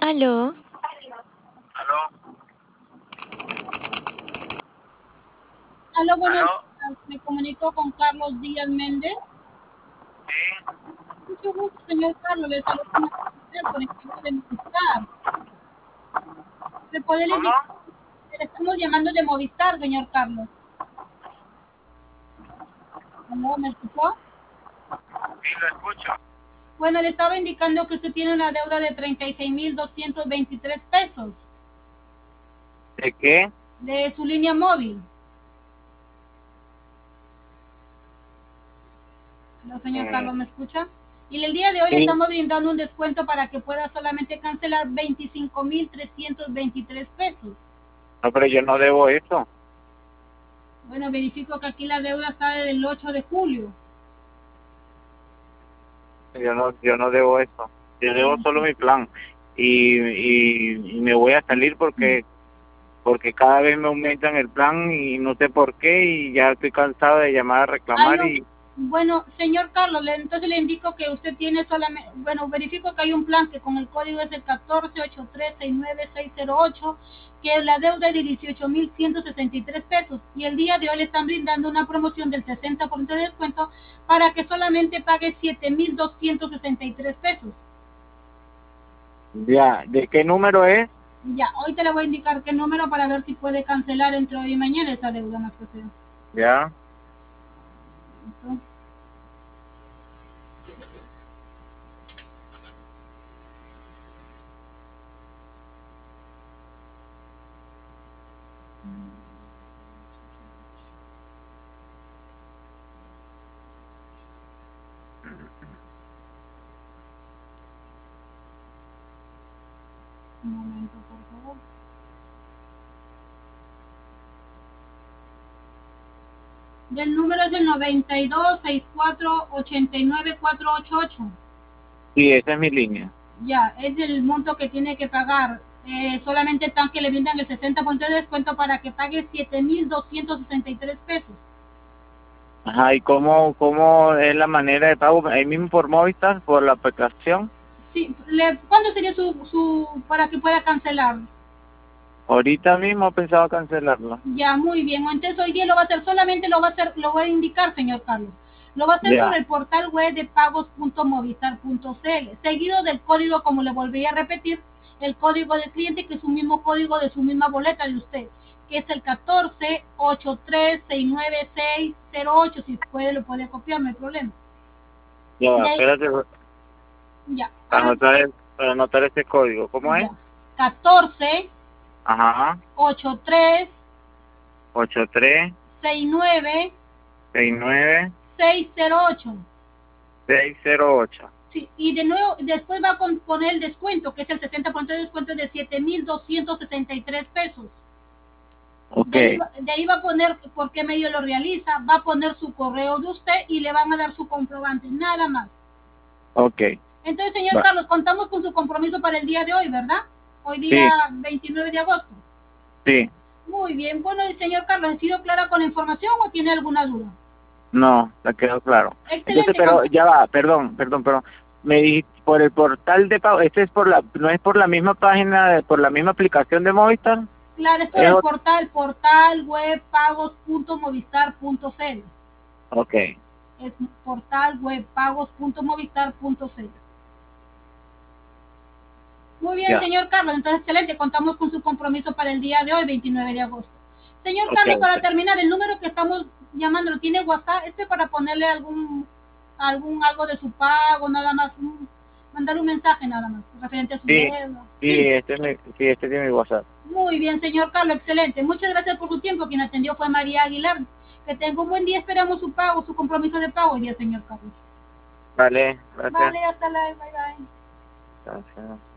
Aló, ¿Aló? Aló, buenos ¿Aló? días. Me comunico con Carlos Díaz Méndez. Sí. Mucho gusto, señor Carlos. Le saludo por equipo de Movistar. ¿Me puede le ¿Cómo? indicar? Le estamos llamando de Movistar, señor Carlos. ¿Aló, me escuchó? Sí, lo escucho. Bueno, le estaba indicando que usted tiene una deuda de 36.223 pesos ¿De qué? de su línea móvil. ¿No, señor Mm, Carlos, me escucha? Y el día de hoy le sí. estamos brindando un descuento para que pueda solamente cancelar 25.323 pesos. No, pero yo no debo eso. Bueno, verifico que aquí la deuda está desde el 8 de julio. Yo no debo eso. Yo debo solo mi plan. Y me voy a salir porque cada vez me aumentan el plan y no sé por qué y ya estoy cansado de llamar a Ah, reclamar no. y Bueno, señor Carlos, entonces le indico que usted tiene solamente, bueno, verifico que hay un plan que con el código es el 1483699608, que la deuda es de 18.163 pesos. Y el día de hoy le están brindando una promoción del 60% de descuento para que solamente pague 7.263 pesos. ya. ¿De qué número es? Ya, hoy te le voy a indicar qué número para ver si puede cancelar entre hoy y mañana esa deuda más que sea. Ya. Un momento, por favor. Del número es el 9264894888. Sí, esa es mi línea. Ya, es el monto que tiene que pagar. Solamente están que le brindan el 60% de descuento para que pague 7.263 pesos. Ajá, ¿y cómo es la manera de pago? Ahí mismo por Movistar, por la aplicación. Sí, ¿cuándo sería para que pueda cancelar? Ahorita mismo pensaba cancelarlo. Ya, muy bien. Entonces hoy día lo va a hacer, solamente lo voy a indicar, señor Carlos. Lo va a hacer por Ya. el portal web de pagos.movistar.cl, seguido del código, como le volví a repetir, el código del cliente, que es un mismo código de su misma boleta de usted, que es el 1483699608. Si puede, lo puede copiar, no hay problema. Ya, De ahí, espérate ya, para ahora, anotar este código. ¿Cómo es? ya. 14 Ajá. 83 83 69 69 608. 608. Sí, y de nuevo, después va a poner el descuento, que es el 60% de descuento de 7.263 pesos. Ok, De ahí va a poner por qué medio lo realiza, va a poner su correo de usted y le van a dar su comprobante, nada más. ok. Entonces, señor Va. Carlos, contamos con su compromiso para el día de hoy, ¿verdad? Hoy día Sí, 29 de agosto. sí. Muy bien, bueno, señor Carlos, ¿ha sido clara con la información o tiene alguna duda? No, me quedó claro. Entonces, Excelente, pero ya va, perdón. Me dijiste por el portal de pago, este es no es por la misma página, por la misma aplicación de Movistar. claro, es por Es el ot- portal web pagos.movistar.cl. ok, Es portal web pagos.movistar.cl. Muy bien, ya, señor Carlos, entonces excelente, contamos con su compromiso para el día de hoy, 29 de agosto. Señor ok, Carlos, para ok. terminar, el número que estamos llamando, ¿lo tiene WhatsApp? Este es para ponerle algo de su pago, nada más, mandar un mensaje nada más, referente a su Sí, deuda. sí, Sí, este tiene mi WhatsApp. muy bien, señor Carlos, excelente. Muchas gracias por su tiempo. Quien atendió fue María Aguilar. Que tenga un buen día, esperamos su pago, su compromiso de pago hoy día, señor Carlos. Vale, gracias. Vale, hasta luego, bye bye. Gracias.